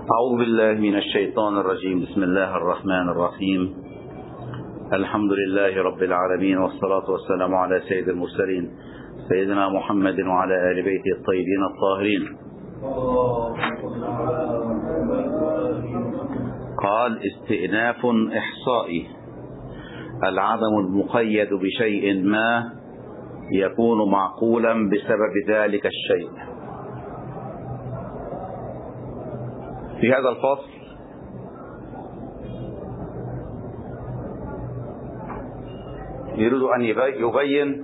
أعوذ بالله من الشيطان الرجيم. بسم الله الرحمن الرحيم. الحمد لله رب العالمين، والصلاة والسلام على سيد المرسلين سيدنا محمد وعلى آل بيته الطيبين الطاهرين. قال: استئناف إحصائي: العدم المقيد بشيء ما يكون معقولا بسبب ذلك الشيء. في هذا الفصل يريد أن يبين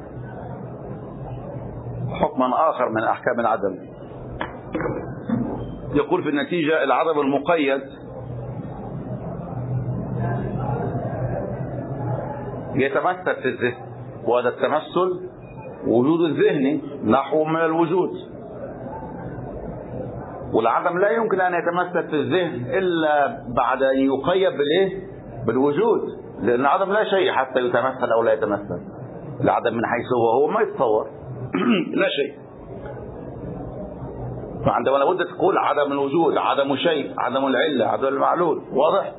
حكما آخر من أحكام العدم. يقول في النتيجة: العدم المقيد يتمثل في الذهن، وهذا التمثل وجود الذهني نحو من الوجود، والعدم لا يمكن أن يتمثل في الذهن إلا بعد أن يقيد بالوجود، لأن العدم لا شيء حتى يتمثل أو لا يتمثل. العدم من حيث هو ما يتصور لا شيء. فعندما لابد تقول عدم الوجود، عدم شيء، عدم العلة، عدم المعلول، واضح؟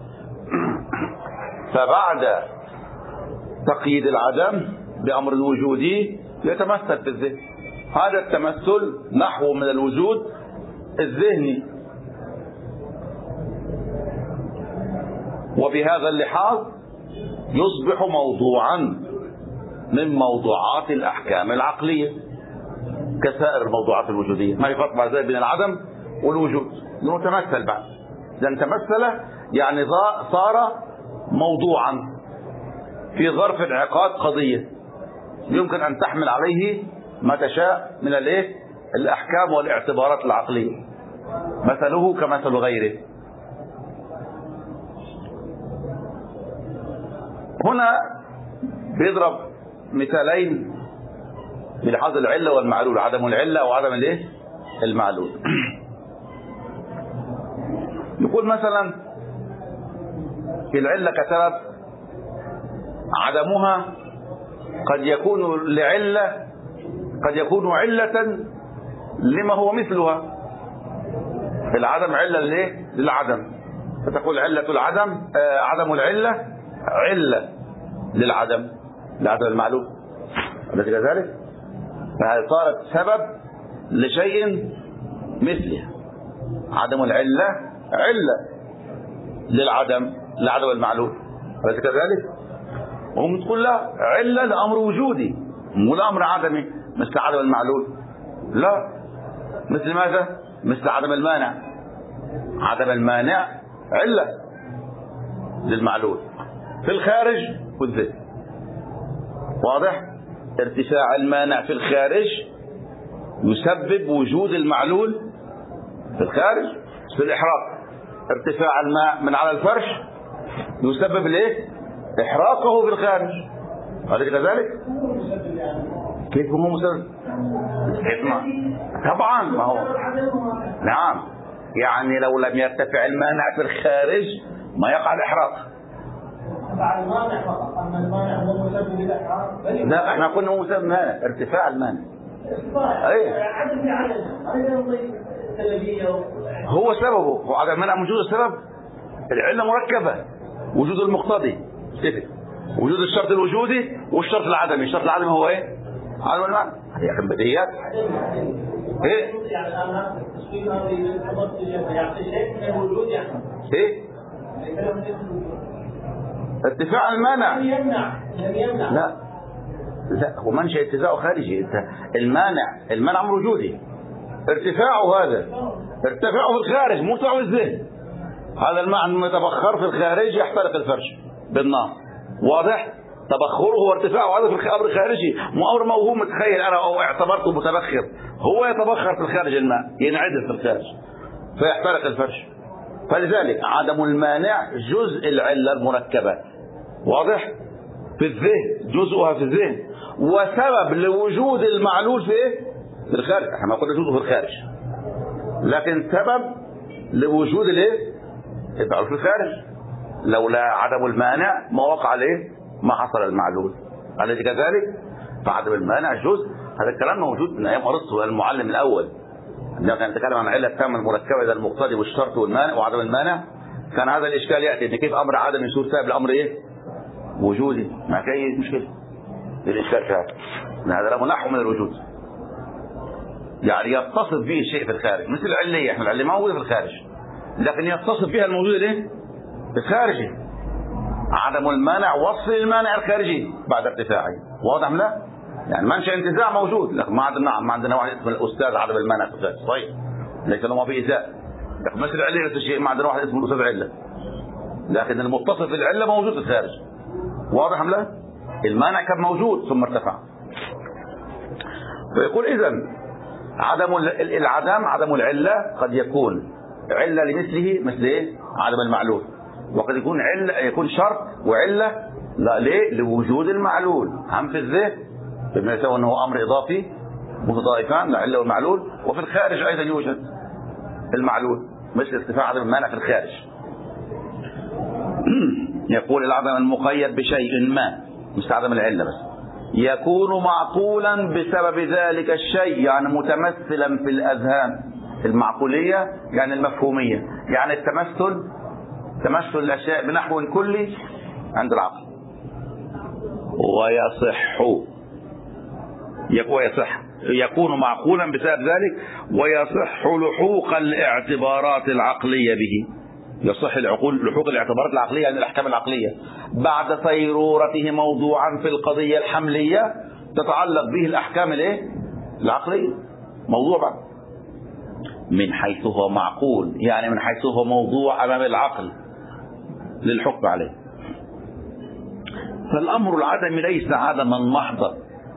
فبعد تقييد العدم بأمر الوجودي يتمثل في الذهن. هذا التمثل نحو من الوجود الذهني. وبهذا اللحاظ يصبح موضوعا من موضوعات الأحكام العقلية كسائر الموضوعات الوجودية. ما في فرق بعد ذلك بين العدم والوجود، لأنه تمثل بعد. لأن تمثل يعني صار موضوعا في ظرف انعقاد قضية يمكن أن تحمل عليه ما تشاء من الأحكام والاعتبارات العقلية، مثله كمثل غيره. هنا بيضرب مثالين بلحاظ العلة والمعلول، عدم العلة وعدم المعلول. يقول مثلا العلة كسبب، عدمها قد يكون لعلة، قد يكون علة لما هو مثلها. العدم علة للعدم، فتقول علة العدم عدم العلة علة للعدم، لعدم المعلوم، أليس كذلك؟ فهذه صارت سبب لشيء مثله. عدم العلة علة للعدم، لعدم المعلوم، أليس كذلك؟ وهم تقول لا، علة لأمر وجودي مو لأمر عدمي مثل عدم المعلول. لا، مثل ماذا؟ مثل عدم المانع. عدم المانع علة للمعلول في الخارج والذهن، واضح؟ ارتفاع المانع في الخارج يسبب وجود المعلول في الخارج. في الإحراق، ارتفاع الماء من على الفرش يسبب إحراقه في الخارج، أليس كذلك؟ كيف هو مسبب؟ طبعا ما هو نعم، يعني لو لم يرتفع المانع في الخارج ما يقع الإحراق. المانع فقط، أما المانع هو مسبب الإحراق. لا، احنا قلنا هو مسبب المانع، ارتفاع المانع. هو سببه، هو عدم المانع موجود السبب. العلة مركبة، وجود المقتضي، وجود الشرط الوجودي والشرط العدمي. الشرط العدمي هو عدم المعنى. هي بديهيات. يعني أنا تسويق هذه يعطي شيء من الوجود يعني. ارتفاع المانع. لم يمنع. لا هو منشأ ارتفاعه خارجي. المانع أمر وجودي. ارتفاعه هذا ارتفاعه في الخارج، مو ارتفاعه في الذهن. هذا الماء المتبخر في الخارج يحترق الفرش بالنار، واضح؟ تبخره وارتفاعه هذا في الامر الخارجي، مو امر موهوم متخيل انا او اعتبرته متبخر. هو يتبخر في الخارج، الماء ينعدم في الخارج فيحترق الفرش. فلذلك عدم المانع جزء العلة المركبة، واضح؟ في الذهن، جزءها في الذهن، وسبب لوجود المعلول في الخارج. احنا ما قلنا جزءه في الخارج، لكن سبب لوجود المعلول في الخارج. لولا عدم المانع ما وقع ما حصل المعلول، أليس كذلك؟ فعدم المانع جزء. هذا الكلام موجود من أيام أرسطو المعلم الأول، لكن نتكلم عن العلة التامة المركبة إذا المقتضي والشرط والمانع وعدم المانع، كان هذا الإشكال يأتي إن كيف أمر عدم يصير سبب لأمر إيه؟ وجودي، ما في أي مشكلة. الإشكال في هذا، هذا له نحو من الوجود، يعني يتصف به الشيء في الخارج، مثل العلية، احنا العلية موجودة في الخارج لكن يتصف بها الموجود الايه؟ في الخارجي. عدم المانع وصف للمانع الخارجي بعد ارتفاعه، واضح ام لا؟ يعني منشأ انتزاع موجود لكن ما عندنا واحد اسمه الأستاذ عدم المانع في الخارج، طيب ليس له ما في إزاء، لكن مثل العلية نفس الشيء، ما عندنا واحد اسمه الأستاذ علة، لكن المتصف بالعلة موجود في الخارج، واضح ام لا؟ المانع كان موجود ثم ارتفع. فيقول إذا عدم العدم، عدم العلة قد يكون علة لمثله مثل ايه؟ عدم المعلول، وقد يكون علة، يكون شرط وعلة لا ليه؟ لوجود المعلول. هم في الذهن بما يسوي انه امر اضافي متضائفان العلة والمعلول، وفي الخارج ايضا يوجد المعلول مثل ارتفاع عدم المانع في الخارج. يقول العدم المقيد بشيء ما مش عدم العلة بس، يكون معقولا بسبب ذلك الشيء، يعني متمثلا في الأذهان المعقولية، يعني المفهومية، يعني تمثل الأشياء بنحو كلي عند العقل. ويصح يكون معقولا بسبب ذلك، ويصح لحوق الاعتبارات العقلية به، يصح لحوق الاعتبارات العقلية يعني الأحكام العقلية بعد صيرورته موضوعا في القضية الحملية تتعلق به الأحكام العقلية، موضوع بعد من حيث هو معقول، يعني من حيث هو موضوع أمام العقل للحكم عليه. فالأمر العدمي ليس عدما محضا،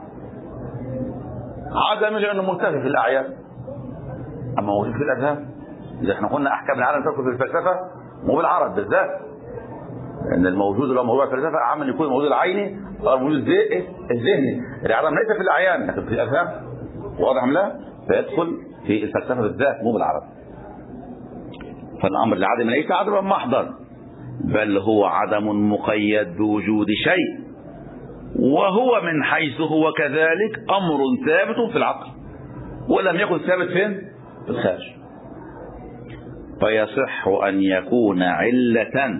عدم لأنه مرتفع في الأعيان أما موجود في الأذهان. إذا احنا قلنا أحكام العالم تدخل في الفلسفة مو بالعرض بالذات، لأن الموجود اللي هو موضوع الفلسفة أعم من يكون الموجود العيني أو الموجود الذهني. العدم ليس في الأعيان لكن في الأذهان، واضح أم لا؟ فيدخل في الفلسفة بالذات مو بالعرض. فالأمر العدم ليس عدما محضا بل هو عدم مقيد بوجود شيء، وهو من حيث هو كذلك أمر ثابت في العقل ولم يكن ثابت فين؟ في الخارج. فيصح أن يكون علة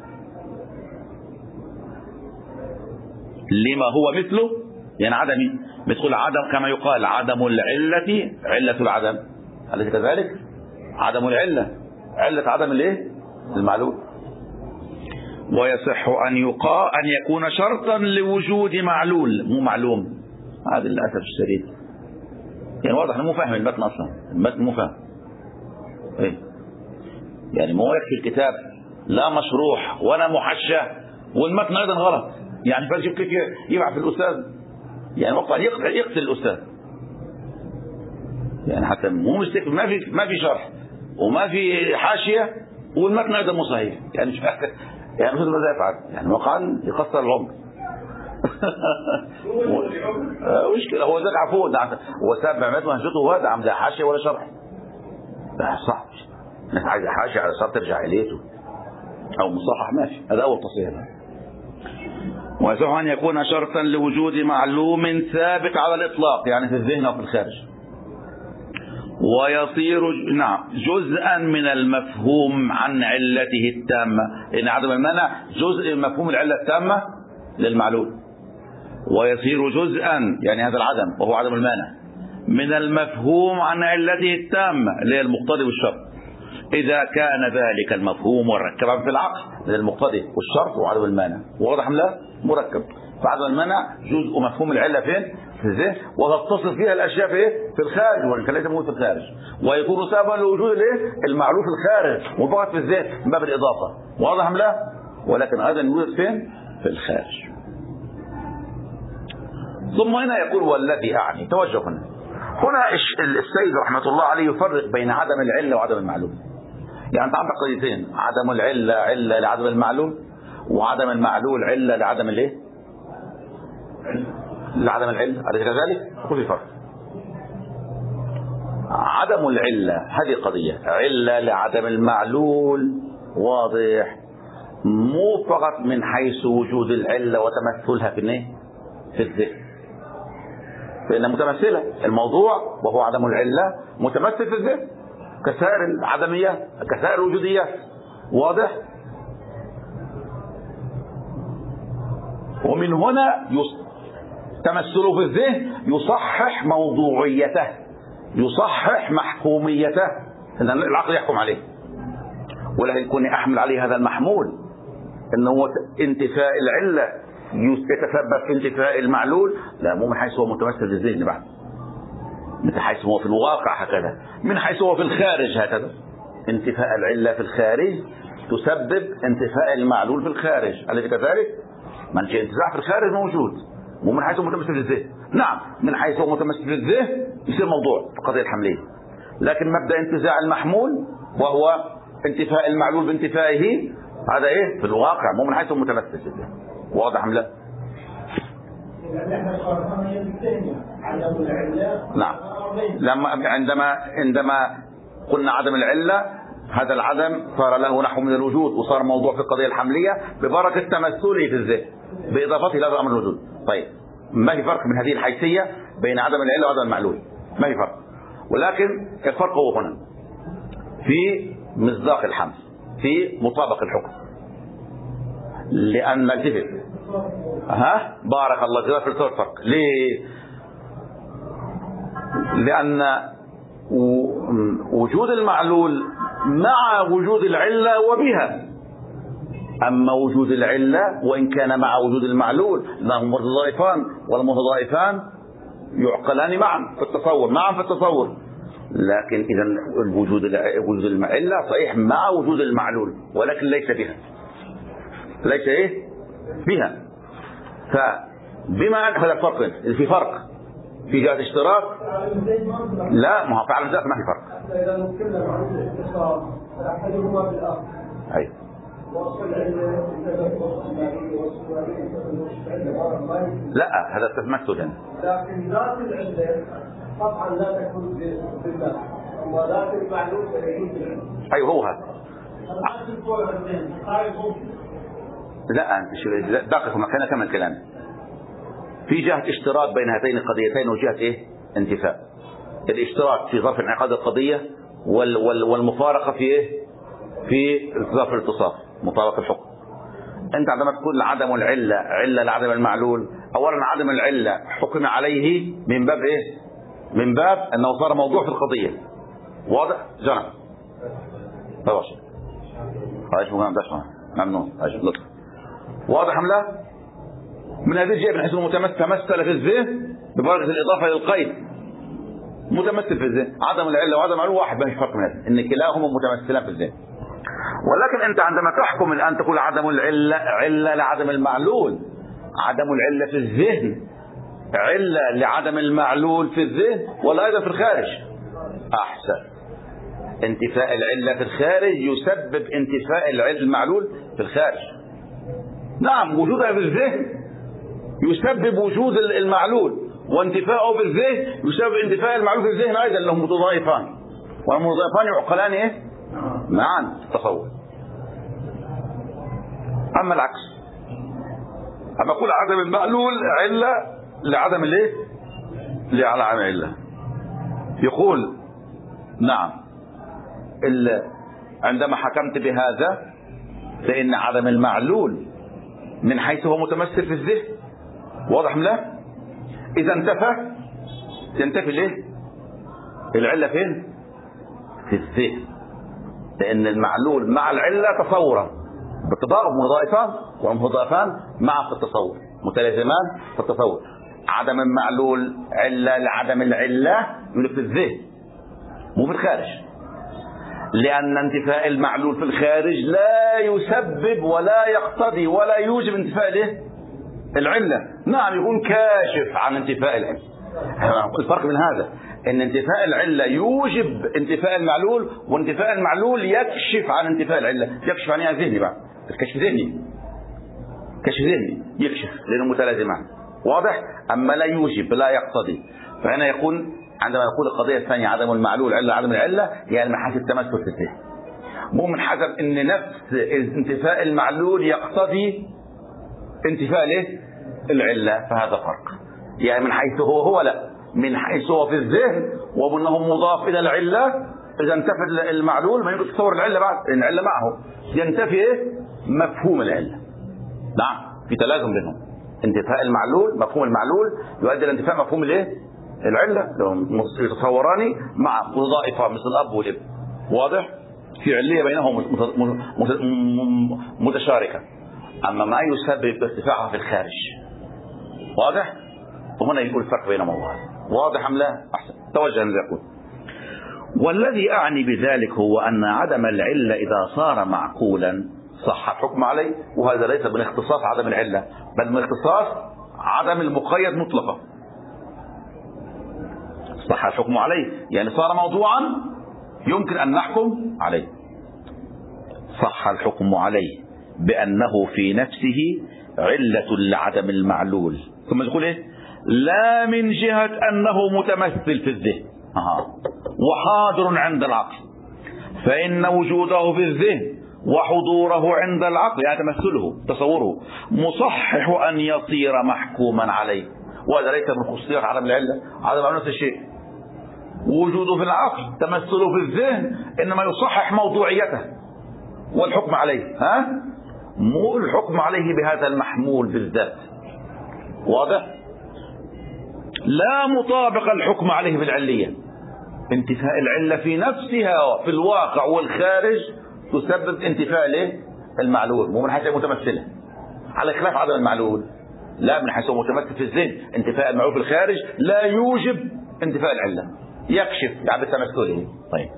لما هو مثله، يعني عدمي، مثل عدم كما يقال عدم العلة علة العدم، أليس كذلك؟ عدم العلة علة عدم الايه؟ المعلوم. ويصح أن يكون شرطا لوجود معلول مو معلوم. هذا للأسف الشديد يعني واضح انه مو فاهم المتن اصلا، المتن مو فاهم ايه، يعني مو يكفي الكتاب لا مشروح ولا محشى والمتن ايضا غلط، يعني فالجيب كيف يبعث الاستاذ يعني وقع يقتل الاستاذ، يعني حتى مو مستكفي، ما في شرح وما في حاشيه والمتن ايضا مو صحيح، يعني يعني مثل ماذا يفعل؟ يعني وقعا يقصر العمر. مشكلة هو ذاك عفو هو سابع مات وهنشته هو ده عم لا حاشية ولا شرح، لا صعب الناس عايزة حاشية على صار ترجع إليته أو مصحح ماشي، هذا أول تصحيح. ويصح أن يكون شرطا لوجود معلوم ثابت على الإطلاق يعني في الذهن أو في الخارج، ويصير جزءا من المفهوم عن علته التامة، إن عدم المانع جزء من مفهوم العلة التامة للمعلول، ويصير جزءا يعني هذا العدم وهو عدم المانع من المفهوم عن علته التامة اللي هي المقتضي والشرط، إذا كان ذلك المفهوم مركبا في العقل من المقتضي والشرط وعدم المانع، واضح أم لا؟ مركب. فعدم المانع جزء مفهوم العلة فين؟ في الذهن، وتتصل فيها الأشياء في الخارج، وإن كان ليس موجود في الخارج، ويكون سببا لوجود المعلوم في الخارج وفقط في الذهن من باب الإضافة، واضح أم لا؟ ولكن أيضا يوجد فين؟ في الخارج. ثم هنا يقول والذي أعني، توجه هنا السيد رحمة الله عليه يفرق بين عدم العلة وعدم المعلوم. يعني أنت عندك قضيتين، عدم العلة علة لعدم المعلوم، وعدم المعلول علة لعدم الايه؟ لعدم العلة، أليس كذلك؟ خذ فرق. عدم العلة هذه قضية، علة لعدم المعلول واضح، مو فقط من حيث وجود العلة وتمثلها في الذهن، لأنها متمثلة. الموضوع وهو عدم العلة متمثل في الذهن كسائر العدميات كسائر الوجوديات. واضح؟ ومن هنا تمثله في الذهن يصحح موضوعيته، يصحح محكوميته، ان العقل يحكم عليه. ولكن كوني احمل عليه هذا المحمول انه انتفاء العله يتسبب في انتفاء المعلول، لا، مو من حيث هو متمثل في الذهن بعد، من حيث هو في الواقع هكذا، من حيث هو في الخارج هكذا. انتفاء العله في الخارج تسبب انتفاء المعلول في الخارج، أليس كذلك؟ منشأ انتزاع في الخارج موجود، مو من حيث هو متمثل في الذهن. نعم، من حيث هو متمثل في الذهن يصير موضوع في القضية الحملية، لكن مبدأ انتزاع المحمول وهو انتفاء المعلول بانتفائه هذا ايه في الواقع، مو من حيث هو متمثل في الذهن. واضح أم لا؟ نعم. عندما قلنا عدم العلة، هذا العدم صار له نحو من الوجود وصار موضوع في القضية الحملية ببركة تمثله في الذهن بإضافته إلى هذا الأمر الوجود. طيب، ما في فرق من هذه الحيثية بين عدم العلة وعدم المعلول، ما في فرق، ولكن الفرق هو هنا في مصداق الحمل، في مطابق الحكم. لأن التفت بارك الله فيك في الفرق. ليه؟ لأن وجود المعلول مع وجود العلة وبها، أما وجود العلة وإن كان مع وجود المعلول لهم متضائفان، والمتضائفان يعقلان معا في التصور، لكن إذا وجود العلة صحيح مع وجود المعلول ولكن ليس بها، ليس بها. فبما أن هذا الفرق، في فرق في جهة اشتراك، لا، ما هو فعلا ذات ما في فرق. إذا نتكلم عن الاختصار أحدهما بالآخر. أي. لا، هذا تمثل هنا. لكن ذات العلة طبعا لا تكون بالله، أما ذات المعلوم فيكون بالعلة. أيوه هو هذا. لا، دقق مكانه كما الكلام. في جهة اشتراك بين هاتين القضيتين وجهة انتفاء. الاشتراك في ظرف انعقاد القضية والمفارقة في ظرف الاتصاف، مطابق الحكم. انت عندما تقول عدم العلة علة لعدم المعلول، اولا عدم العلة حكم عليه من باب من باب انه صار موضوع في القضية. واضح؟ جنب طبعا ايش مهم ده ممنون ايش لطف. واضح ام لا؟ من هذه الجهة من حيث تمثل في الذهن ببركة الإضافة للقيد، متمثل في الذهن. عدم العلة وعدم المعلول واحد، ما في فرق من هذا، إن كلاهما متمثلان في الذهن. ولكن أنت عندما تحكم الآن تقول عدم العلة علة لعدم المعلول، عدم العلة في الذهن علة لعدم المعلول في الذهن ولا أيضا في الخارج؟ أحسن. انتفاء العلة في الخارج يسبب انتفاء المعلول في الخارج. نعم، وجودها في الذهن يسبب وجود المعلول، وانتفاءه في الذهن يسبب انتفاء المعلول في الذهن أيضا، لهم متضائفان، والمتضائفان يعقلان معا تصور. أما العكس، أما أقول عدم المعلول علة لعدم لعدم علة، يقول نعم عندما حكمت بهذا فإن عدم المعلول من حيث هو متمثل في الذهن. واضح ام لا؟ اذا تنتفي العله فين؟ في الذهن، لان المعلول مع العله تصورا بالتضارب، متضائفان، والمتضائفان معا في التصور، متلازمان في التصور. عدم المعلول عله لعدم العله يقول في الذهن مو في الخارج، لان انتفاء المعلول في الخارج لا يسبب ولا يقتضي ولا يوجب انتفاء العلة. نعم، يكون كاشف عن انتفاء العلة. الفرق من هذا ان انتفاء العلة يوجب انتفاء المعلول، وانتفاء المعلول يكشف عن انتفاء العلة. يكشف عن ذهني بقى، كشف ذهني يكشف لانه متلازمان. واضح؟ اما لا يوجب لا يقتضي. فهنا يكون عندما يقول القضية الثانية عدم المعلول علة عدم العلة، يعني من حيث التمثل في الذهن، مو من حسب ان نفس انتفاء المعلول يقتضي انتفاء العلة، فهذا فرق. يعني من حيث هو لا، من حيث هو في الذهن وأنه مضاف إلى العلة. إذا انتفى المعلول ما يمكن تصور العلة بعد، إن العلة معه ينتفي إيه؟ مفهوم العلة. نعم، في تلازم بينهم. انتفاء المعلول، مفهوم المعلول يؤدي إلى انتفاء مفهوم الإيه؟ العلة. يتصوران مع وظائف مثل الأب والابن. واضح؟ في علية بينهم متشاركة. أما ما يسبب ارتفاعها في الخارج. واضح؟ وهنا يقول الفرق بين موضوعات. واضح أم لا؟ أحسن، توجه أن يقول. والذي أعني بذلك هو أن عدم العلة إذا صار معقولا صح الحكم عليه. وهذا ليس من اختصاص عدم العلة، بل من اختصاص عدم المقيد مطلقا. صح الحكم عليه يعني صار موضوعا يمكن أن نحكم عليه. صح الحكم عليه بأنه في نفسه علة لعدم المعلول. ثم يقول إيه؟ لا من جهة أنه متمثل في الذهن وحاضر عند العقل، فإن وجوده في الذهن وحضوره عند العقل يعني تمثله تصوره مصحح أن يصير محكوما عليه. وهذا ليس من خصوصيات عدم العلة. عدم العلة نفس الشيء. وجوده في العقل تمثله في الذهن إنما يصحح موضوعيته والحكم عليه. مو الحكم عليه بهذا المحمول بالذات. واضح؟ لا مطابق الحكم عليه بالعلية. انتفاء العلة في نفسها في الواقع والخارج تسبب انتفاء المعلول، مو من حيث متمثله على خلاف عدم المعلول. لا، من حيث متمثل في الذهن انتفاء المعلول في الخارج لا يوجب انتفاء العلة، يكشف يعني بتمثله. طيب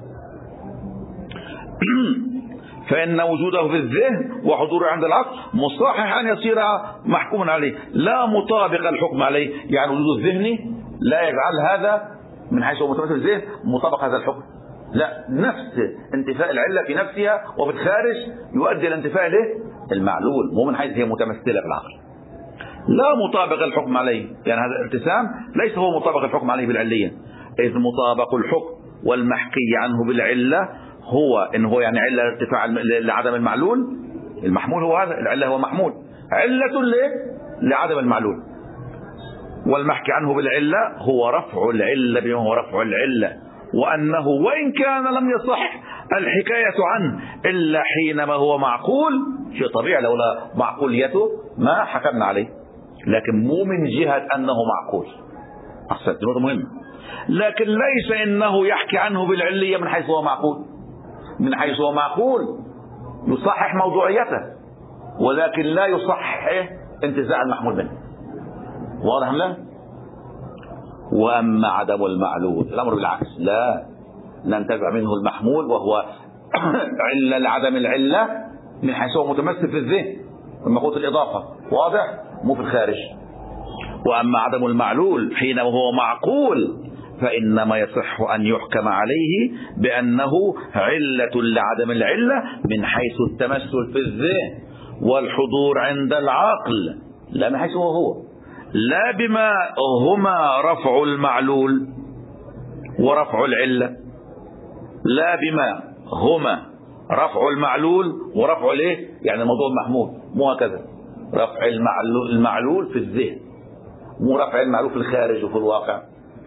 فإن وجوده في الذهن وحضوره عند العقل مصحح أن يصير محكوما عليه. لا مطابق الحكم عليه يعني وجود الذهني لا يجعل هذا من حيث هو متمثل في الذهن مطابق هذا الحكم. لا، نفس انتفاء العلة في نفسها وفي الخارج يؤدي إلى انتفاء المعلول، مو من حيث هي متمثلة في العقل. لا مطابق الحكم عليه يعني هذا الالتزام ليس هو مطابق الحكم عليه بالعلية، إذ مطابق الحكم والمحكي عنه بالعلة هو إن هو يعني علة ارتفاع لعدم المعلول. المحمول هو هذا، العلة هو محمول، علة لعدم المعلول. والمحكي عنه بالعلة هو رفع العلة بما هو رفع العلة، وأنه وإن كان لم يصح الحكاية عنه إلا حينما هو معقول. شيء طبيعي، لولا معقوليته ما حكمنا عليه، لكن مو من جهة أنه معقول. أحسنت، نقطة مهمة. لكن ليس إنه يحكي عنه بالعلية من حيث هو معقول. من حيث هو معقول يصحح موضوعيته، ولكن لا يصحح انتزاع المحمول منه. واضح أم لا؟ وأما عدم المعلول الأمر بالعكس، لا ننتزع منه المحمول وهو علة لعدم العلة من حيث هو متمثل في الذهن لما قلت الإضافة. واضح؟ مو في الخارج. وأما عدم المعلول حينما هو معقول فإنما يصح أن يحكم عليه بأنه علة لعدم العلة من حيث التمثل في الذهن والحضور عند العقل، لا من حيث هو، لا بما هما رفع المعلول ورفع العلة، لا بما هما رفع المعلول ورفع يعني الموضوع محمول، مو هكذا. رفع المعلول في الذهن، مو رفع المعلول في الخارج وفي الواقع.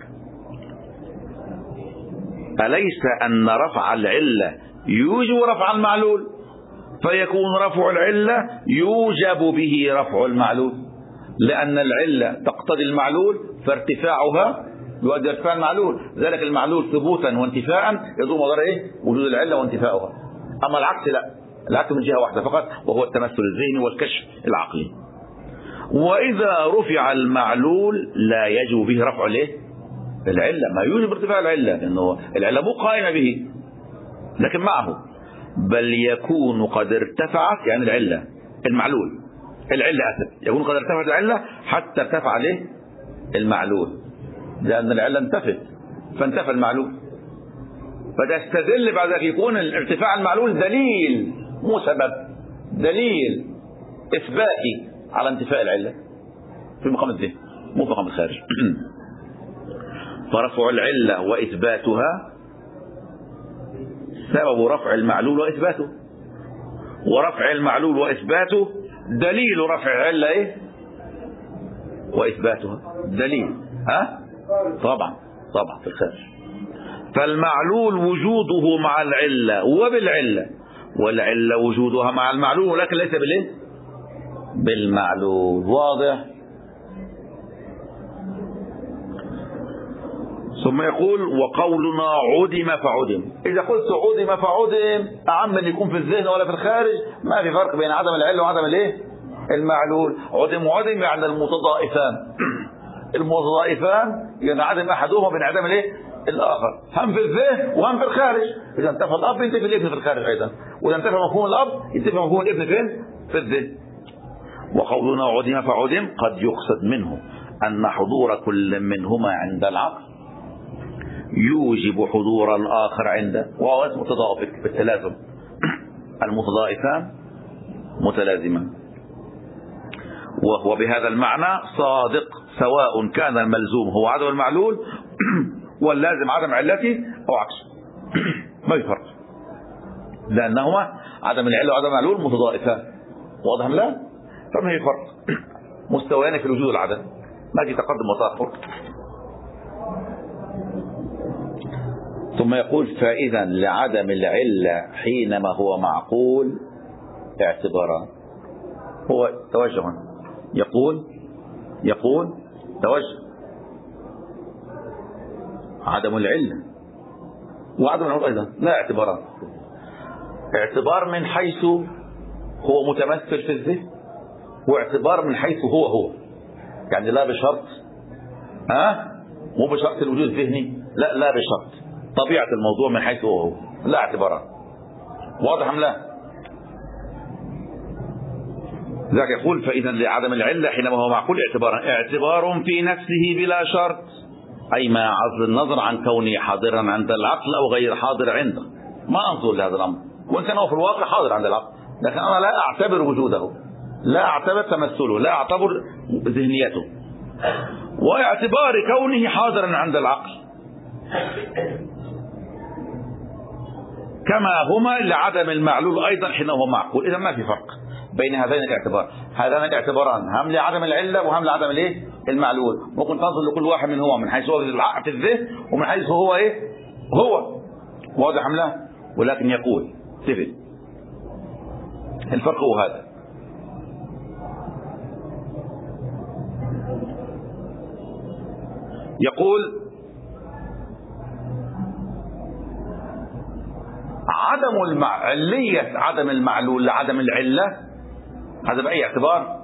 أليس أن رفع العلة يوجب رفع المعلول، فيكون رفع العلة يوجب به رفع المعلول، لأن العلة تقتضي المعلول فارتفاعها يؤدي ارتفاع المعلول. ذلك المعلول ثبوتا وانتفاء يدور مدار وجود العلة وانتفاؤها. أما العكس لا، العكس من جهة واحدة فقط، وهو التمثل الذهني والكشف العقلي. وإذا رفع المعلول لا يجب به رفع العلة، ما يوجب ارتفاع العلة، لأنه العلة مو قائمة به لكن معه، بل يكون قد ارتفعت يعني العلة المعلول، العلة أسف يكون قد ارتفعت العلة حتى ارتفع المعلول، لأن العلة انتفت فانتفى المعلول. فتستدل بعد ذلك يكون ارتفاع المعلول دليل مو سبب، دليل إثباتي على انتفاء العلة في مقام الذهن مو في مقام الخارج. فرفع العلة وإثباتها سبب رفع المعلول وإثباته، ورفع المعلول وإثباته دليل رفع العلة وإثباتها، دليل طبعا في الخارج. فالمعلول وجوده مع العلة وبالعلة، والعلة وجودها مع المعلول، ولكن ليس بالايه؟ بالمعلول. واضح؟ ثم يقول وقولنا عدم فعدم. إذا قلت عدم فعدم أعم من يكون في الذهن ولا في الخارج، ما في فرق بين عدم العلة وعدم الايه؟ المعلول. عدم وعدم يعني المتضائفان. المتضائفان ينعدم أحدهما بانعدام الايه؟ الآخر، هم في الذهن وهم في الخارج. إذا انتفى الأب ينتفي الابن في الخارج أيضا، وإذا انتفى مفهوم الأب ينتفي مفهوم الابن فين؟ في الذهن. وقولنا عدم فعدم قد يقصد منه أن حضور كل منهما عند العقل يوجب حضورا آخر عنده، وهو اسمه تضافق بالتلازم. المتضائفان متلازمان. وهو بهذا المعنى صادق، سواء كان الملزوم هو عدم المعلول واللازم عدم علته أو عكسه. ما في فرق، لأنهما عدم العلة وعدم المعلول متضائفان. واضح لا؟ فما في فرق، مستويان في الوجود والعدم، ما في تقدم وتأخر. ثم يقول فإذا لعدم العلة حينما هو معقول اعتباران. هو توجه، يقول توجه عدم العلة وعدم العلة أيضا لا اعتباران. اعتبار من حيث هو متمثل في الذهن، واعتبار من حيث هو يعني لا بشرط مو بشرط الوجود الذهني، لا بشرط طبيعة الموضوع من حيث هو لا اعتباران. واضح أم لا؟ ذاك يقول فإذا لعدم العلة حينما هو معقول اعتبار في نفسه بلا شرط، أي ما عزل النظر عن كونه حاضرا عند العقل أو غير حاضر عنده. ما أنظر لهذا الأمر، وإن كان هو في الواقع حاضر عند العقل، لكن أنا لا أعتبر وجوده، لا أعتبر تمثله، لا أعتبر ذهنيته. واعتبار كونه حاضرا عند العقل كما هما لعدم المعلول أيضا حينما هو معقول. إذا ما في فرق بين هذين الاعتبار. هذان الاعتباران هم لعدم العلة وهم لعدم الايه؟ المعلول. ممكن تنظر لكل واحد منهما من حيث هو في الذهن ومن حيث هو ايه؟ هو. واضح أم لا؟ ولكن يقول تفل الفرق هو هذا. يقول عدم علية عدم المعلول لعدم العلة، هذا بأي اعتبار؟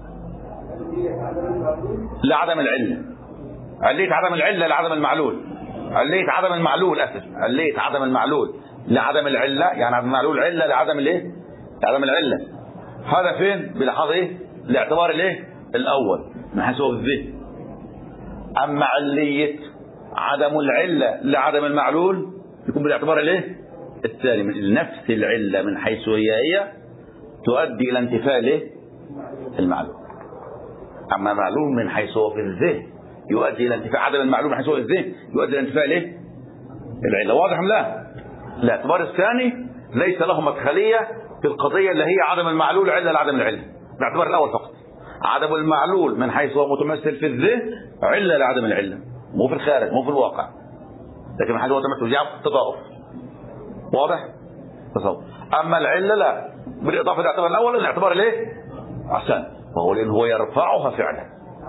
لعدم العلة. علية عدم العلة لعدم المعلول، علية عدم المعلول علية عدم المعلول لعدم العلة، يعني عدم المعلول علة لعدم الايه؟ لعدم العلة. هذا فين؟ بلحظة ايه؟ الاعتبار الايه؟ الأول من حيث هو الذهن. أما علية عدم العلة لعدم المعلول يكون بالاعتبار الايه؟ الثاني. من نفس العلة من حيث هي تؤدي إلى انتفاء الايه؟ المعلول. أما معلول من حيث هو في الذهن يؤدي إلى انتفاء عدم المعلول من حيث هو في الذهن يؤدي إلى انتفاء الايه؟ العلة. واضح أم لا؟ الاعتبار الثاني ليس له مدخلية في القضية اللي هي عدم المعلول علة لعدم العلة. الاعتبار الأول فقط عدم المعلول من حيث هو متمثل في الذهن علة لعدم العلة، مو في الخارج مو في الواقع، لكن من حيث هو متمثل جاء تضاؤف. واضح؟ تصور. أما العلة لا، بالإضافة للاعتبار الأول الاعتبار ليه؟ عشان وهو لأن هو يرفعها فعلا.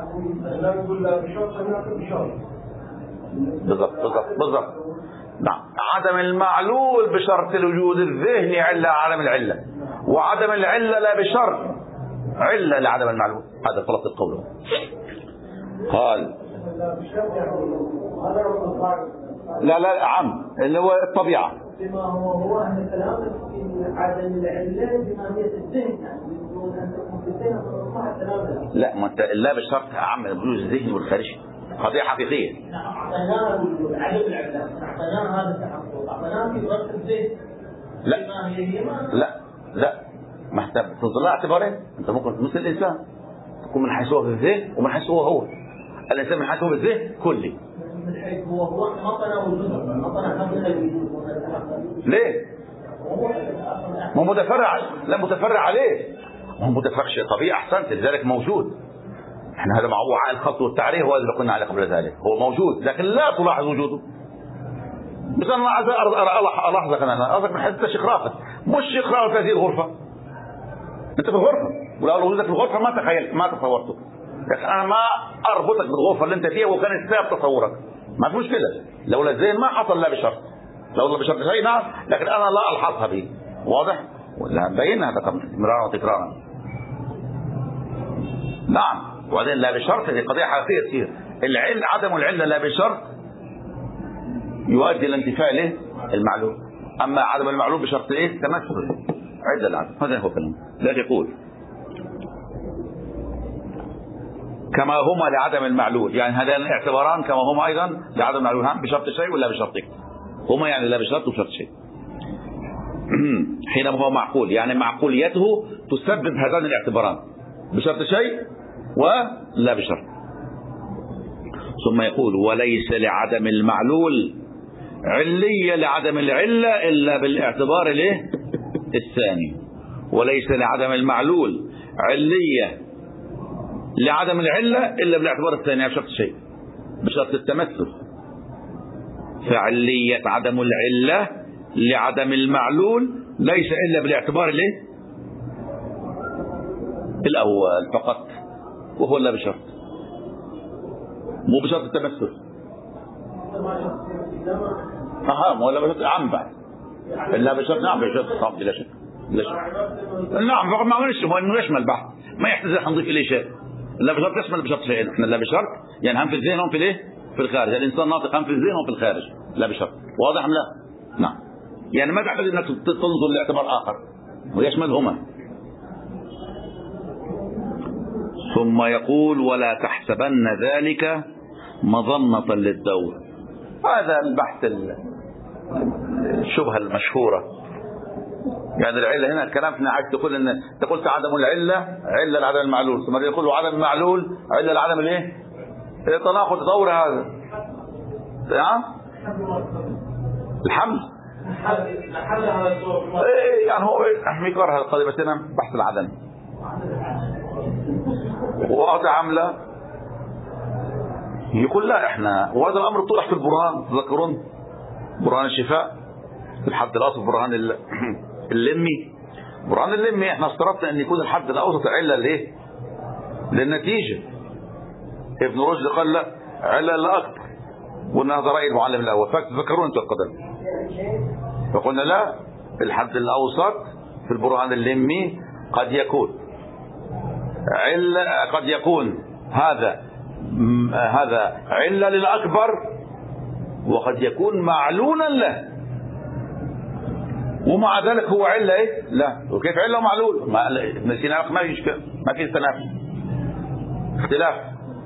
بالضبط. نعم. عدم المعلول بشرط الوجود الذهني علة عدم العلة، وعدم العلة لا بشرط علة لعدم المعلول. هذا خلاص القول. قال لا عم اللي هو الطبيعة. بما هو أن كلامك إن عدم العلة بما هي في الذهن، يعني بدون أن تكون في الذهن فصح كلامك. لا ما أنت لا بشرط عم الوجود الذهني والخارجي، قضية حقيقية. نعم أعطيناه الوجود عدم العلة، أعطيناه هذا التحقق، أعطيناه في ضبط الذهن. لا ما أنت تنظر اعتبارين. أنت ممكن مثل الإنسان تكون من حيث هو في الذهن ومن حيث هو. الإنسان من حيث هو في الذهن كلي. من حيث هو ما طلع وجوده، ما طلع كم الوجود. ليه؟ مو متفرع، لا متفرع عليه، مو متفرع شيء طبيعي. أحسنت، لذلك موجود. احنا هذا معه الخط والتعريف هو اللي قلنا عليه قبل ذلك، هو موجود لكن لا تلاحظ وجوده. بس انا عايز الاحظك، انا قصدك من حته شيخ رافض، مش شيخ رافض هذه الغرفه، انت في الغرفه، ولو وجودك في الغرفه ما تخيلت ما تصورته، لكن انا ما اربطك بالغرفه اللي انت فيها وكان السبب تصورك، ما في مشكله، لولا الزين ما حصل لا بشرط، لولا بشرط شيء نعم، لكن انا لا الحظها به، واضح؟ ولا بينا هذا مرارا وتكرارا. نعم، وبعدين لا بشرط هذه قضيه حقيقيه تصير، عدم العله لا بشرط يؤدي الانتفاء له المعلوم، اما عدم المعلوم بشرط ايه؟ تمثل عله العدم، هذا هو كلام. لا يقول كما هما لعدم المعلول، يعني هذان الاعتباران كما هما ايضا لعدم المعلول، هم بشرط شيء ولا بشرط شيء؟ هما يعني لا بشرط وشرط شيء. حينما هو معقول يعني معقوليته تسبب هذان الاعتباران بشرط شيء ولا بشرط. ثم يقول وليس لعدم المعلول علية لعدم العلة إلا بالاعتبار الثاني، وليس لعدم المعلول علية لعدم العلة إلا بالاعتبار الثاني بشرط شيء، بشرط التمثل. فعلية عدم العلة لعدم المعلول ليس إلا بالاعتبار الأول فقط، وهو لا بشرط، مو بشرط التمثل. ولا بشرط عم بعد إلا بشرط، نعم بشرط صعب بلا شك، بلا شك. نعم فقط ما إنه يشمل بحث، ما يحتاج نضيف إليه شيء. لا بشرط يشمل بشرط شيء، احنا لا بشرط يعني هم في الذهن هم في الايه؟ في الخارج، الانسان ناطق هم في الذهن هم في الخارج، لا بشرط. واضح ام لا؟ نعم، يعني ما تحتاج انك تنظر لاعتبار اخر ويشملهما. ثم يقول ولا تحسبن ذلك مظنة للدور. هذا البحث الشبهة المشهورة، يعني العلة هنا الكلام فينا عايز تقول ان انت قلت عدم العلة علة لعدم المعلول، ثم يقول عدم المعلول علة لعدم الايه؟ تناقض دور هذا. الحمل يعني هو ميقر هذا القضية، بس هنا بحث العدم وقت عاملة يقول لا احنا، وهذا الامر طرح في البرهان، تذكرون برهان الشفاء الحد الاصل، برهان اللمي، برهان اللمي احنا افترضنا ان يكون الحد الاوسط علة لايه؟ للنتيجة. ابن رشد قال لا، علة لا اكبر، وان هذا راي المعلم الاول، فتذكرون انتم القدم، فقلنا لا، الحد الاوسط في البرهان اللمي قد يكون علة، قد يكون هذا علة للاكبر، وقد يكون معلولا له، ومع ذلك هو علة ايه؟ لا. وكيف علة ومعلول؟ ما في تنافي، اختلاف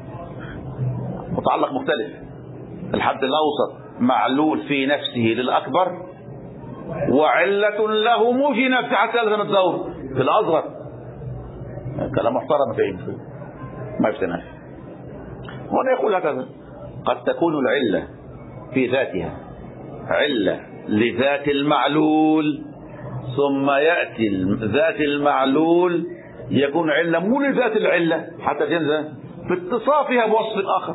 متعلق مختلف. الحد الاوسط معلول في نفسه للاكبر، وعلة له مو في نفسه حتى يلزم الدور في الاصغر. كلام محترم فيه، ما في تنافي. وانا يقول هكذا قد تكون العلة في ذاتها علة لذات المعلول، ثم يأتي ذات المعلول يكون علة مو لذات العلة حتى تنزل في اتصافها بوصف آخر.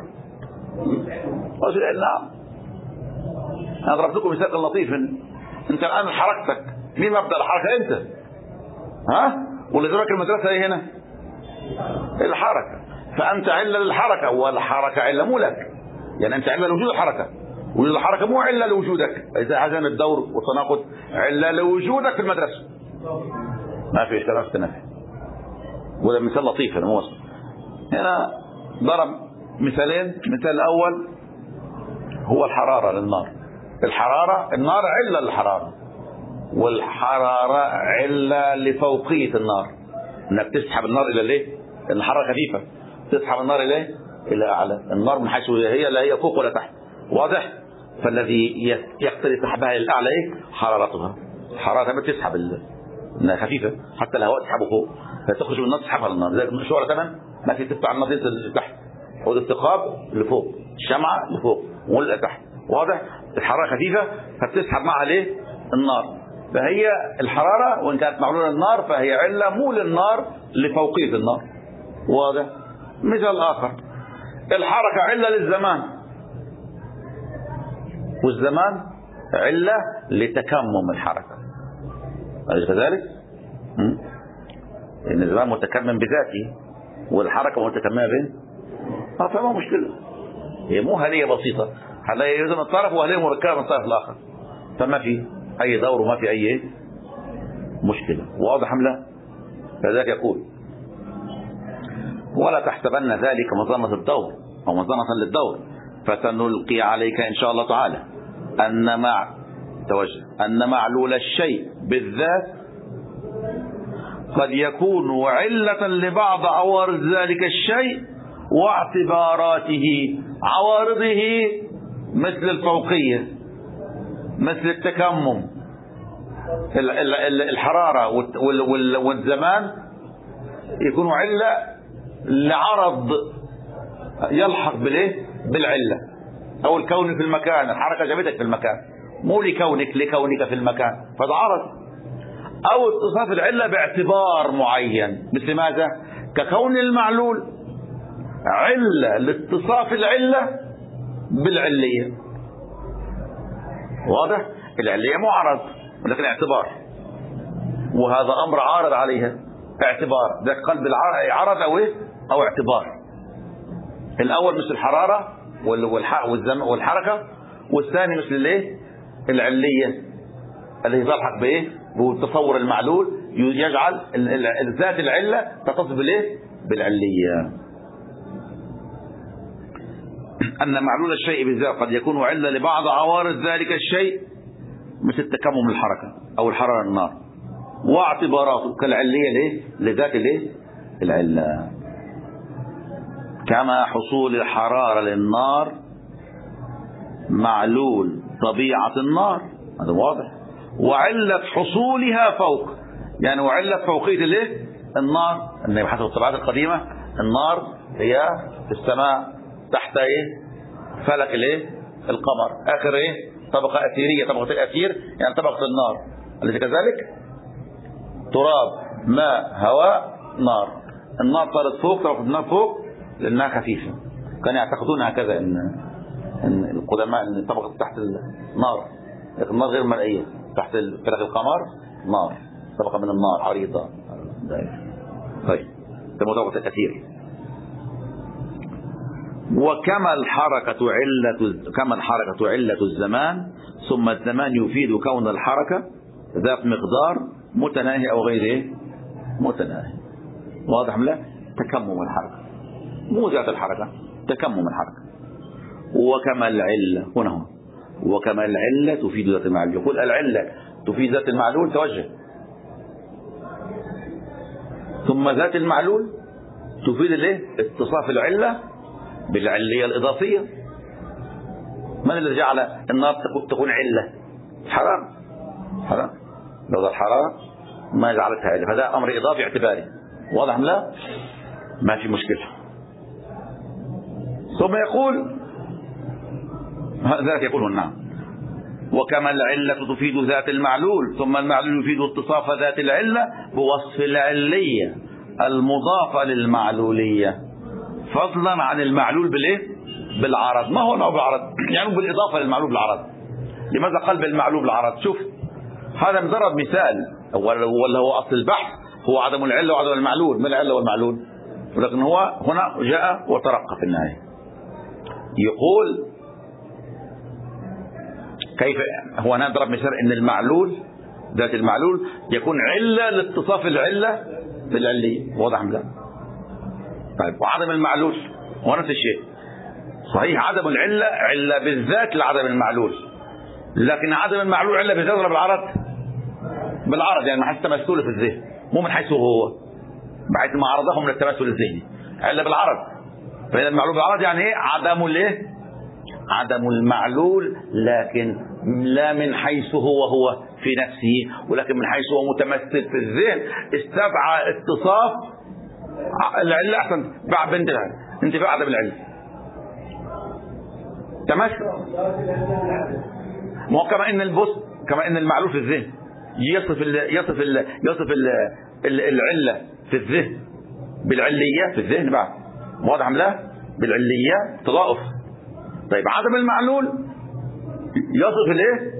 نعم، أنا ضربت لكم مثال لطيف. أنت الآن حركتك، مين مبدأ الحركة؟ أنت، ولذلك المدرسة هي هنا الحركة، فأنت علة للحركة، والحركة علة مو لك، يعني أنت علة لوجود الحركة، وجود الحركة مو علة لوجودك. إذا هزم الدور والتناقض علة لوجودك في المدرسة، ما في اختلاف تنافي. وده مثال لطيف أنا موصل. هنا ضرب مثالين. المثال الأول هو الحرارة للنار. النار علة للحرارة، والحرارة علة لفوقية النار، انك تسحب النار الى الايه؟ الحرارة خفيفة، تسحب النار الى اعلى. النار من حيث هي لا هي فوق ولا تحت، واضح؟ فالذي يقتضي سحبها الى الاعلى ايه؟ حرارتها. حرارتها بتسحب انها خفيفة حتى الهواء تسحبه فوق، فتخرج من النار تسحبها للنار. زي شعلة ثمن ما في تدفع النار لتحت، عود الثقاب لفوق، الشمعة لفوق، والى تحت، واضح؟ الحرارة خفيفة فبتسحب معها ليه؟ النار. فهي الحرارة وإن كانت معلولة النار فهي علة مو للنار لفوقية النار، واضح؟ مثال آخر، الحركة علة للزمان، والزمان علة لتكمم الحركة، أليس كذلك؟ لأن الزمان متكمم بذاته والحركة متكممة به، فما مشكلة، هي مو هلية بسيطة، هلية يلزم الطرف وهلية مركبة من الطرف الآخر، فما في أي دور وما في أي مشكلة. واضح أم لا؟ فذلك يقول: ولا تحسبن ذلك مظنة الدور أو مظنة للدور، فسنلقي عليك إن شاء الله تعالى أن معلول الشيء بالذات قد يكون علة لبعض عوارض ذلك الشيء واعتباراته. عوارضه مثل الفوقية، مثل التكمم، الحرارة والزمان، يكون علة لعرض يلحق بالعلة، أو الكون في المكان، الحركة جابتك في المكان، مو لكونك في المكان، فهذا عرض. أو اتصاف العلة باعتبار معين، مثل ماذا؟ ككون المعلول علة لاتصاف العلة بالعلية. واضح؟ العلية مو عرض ولكن اعتبار، وهذا أمر عارض عليها، اعتبار، ذاك قلب عرض أو اعتبار. الأول مثل الحرارة والحركة، والثاني مثل العلية الذي تلحق بتصور المعلول، يجعل ذات العلة تتصف بالعلية. أن معلول الشيء بالذات قد يكون علة لبعض عوارض ذلك الشيء، مثل تكمم الحركة أو الحرارة النار، واعتباراته كالعلية لذات العلة، كما حصول الحرارة للنار معلول طبيعة النار، هذا واضح، وعلة حصولها فوق، يعني وعلة فوقية النار، أن بحسب الطبيعات القديمة النار هي في السماء تحت فلك القمر، آخر طبقة أثيرية، طبقة الأثير يعني طبقة النار، أليس كذلك؟ تراب، ماء، هواء، نار. النار صارت فوق، طبقة النار فوق لأنها خفيفة، كانوا يعتقدون هكذا إن القدماء ان طبقة تحت النار، لكن النار غير مرئية، تحت فلك القمر نار، طبقة من النار عريضة. طيب، ثم طبقة الأثير. وكما الحركة علة الزمان، ثم الزمان يفيد كون الحركة ذات مقدار متناهي أو غير متناهي. واضح لا؟ تكمم الحركة، مو ذات الحركة، تكمم الحركة. وكما العلة هنا، وكما العلة تفيد ذات المعلول، يقول العلة تفيد ذات المعلول، توجه، ثم ذات المعلول تفيد اتصاف العلة بالعلية الإضافية. من الذي جعل النار تكون علة؟ حرام، حرام، لو الحرارة ما جعلتها علة، فهذا أمر إضافي اعتباري. واضح لا؟ ما في مشكلة. ثم يقول ذلك، يقول نعم، وكما العلة تفيد ذات المعلول، ثم المعلول يفيد اتصاف ذات العلة بوصف العلية المضافة للمعلولية، فضلا عن المعلول بالعرض. ما هو نوع بالعرض؟ يعني بالإضافة للمعلول بالعرض. لماذا قال بالمعلول بالعرض؟ شوف، هذا مجرد مثال، ولا هو أصل البحث هو عدم العلة وعدم المعلول، ما العلة والمعلول، ولكن هو هنا جاء وترقى في النهاية. يقول كيف هو نضرب مثال ان المعلول ذات المعلول يكون علة لاتصاف العلة بالعلية. واضح ام لا؟ طيب، وعدم المعلول هو نفس الشيء، صحيح عدم العلة علة بالذات لعدم المعلول، لكن عدم المعلول علة بالذات ولا بالعرض؟ بالعرض، يعني من حيث تمثله في الذهن، مو من حيث هو، بحيث ما عرضه من التمثل الذهني، علة بالعرض. فإذا المعلول بالعرض يعني ايه؟ عدم المعلول، لكن لا من حيث هو في نفسه، ولكن من حيث هو متمثل في الذهن، استبعى اتصاف العلة. أحسن، بعد انتفاع عدم العلة، تمثل. ما هو كما ان المعلول في الذهن يصف العلة في الذهن بالعلية في الذهن بعد، واضح أم لا؟ بالعلية تضاؤف. طيب عدم المعلول يصف الايه؟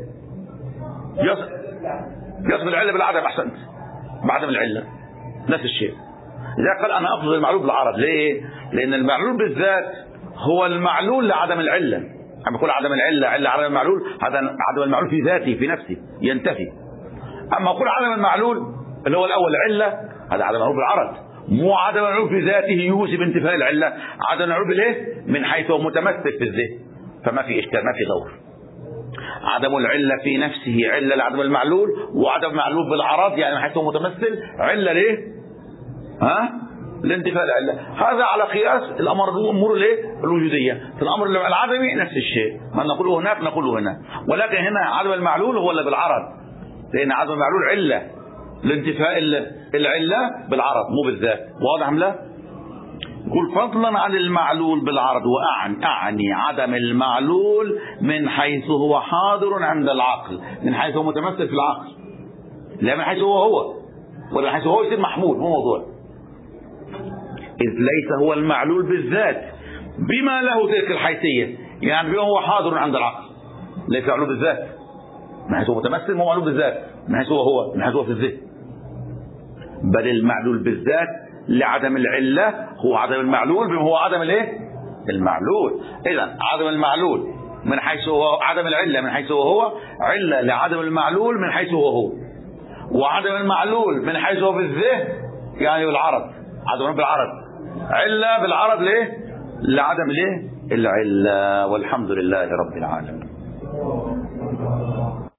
يصف العلة بالعدم. أحسنت، بعدم العلة نفس الشيء. إذا قال أنا أقصد المعلول بالعرض، ليه؟ لأن المعلول بالذات هو المعلول لعدم العلة. أما يقول عدم العلة علة عدم المعلول، هذا عدم المعلول في ذاته في نفسه ينتفي. أما أقول عدم المعلول اللي هو الأول علة، هذا عدم المعلول بالعرض، مو عدم المعلول في ذاته يوجب انتفاء العلة، عدم المعلول بالايه؟ من حيث هو متمثل في الذهن، فما في إشكال، ما في دور. عدم العلة في نفسه علة لعدم المعلول، وعدم المعلول بالعرض يعني من حيث هو متمثل علة ليه؟ لانتفاء العلة. هذا على قياس الأمور الايه؟ الوجودية. في الأمر العدمي نفس الشيء، ما نقوله هناك نقوله هنا، ولكن هنا عدم المعلول هو اللي بالعرض، لأن عدم المعلول علة لانتفاء العلة بالعرض مو بالذات. واضح أم لا؟ يقول فضلا عن المعلول بالعرض، وأعني عدم المعلول من حيث هو حاضر عند العقل، من حيث هو متمثل في العقل، لا من حيث هو ولا من حيث هو يصير محمود، مو موضوع. إذ ليس هو المعلول بالذات بما له تلك الحيثية، يعني بما هو حاضر عند العقل، ليس معلول بالذات من حيث هو متمثل، مو معلول بالذات من حيث هو من حيث هو في الذهن، بل المعلول بالذات لعدم العلة هو عدم المعلول بما هو عدم الايه؟ المعلول. إذا عدم المعلول من حيث هو عدم العلة من حيث هو علة لعدم المعلول من حيث هو، وعدم المعلول من حيث هو في الذهن يعني بالعرض، عدم بالعرض علة بالعرض ليه؟ لعدم الايه؟ العلة. والحمد لله رب العالمين.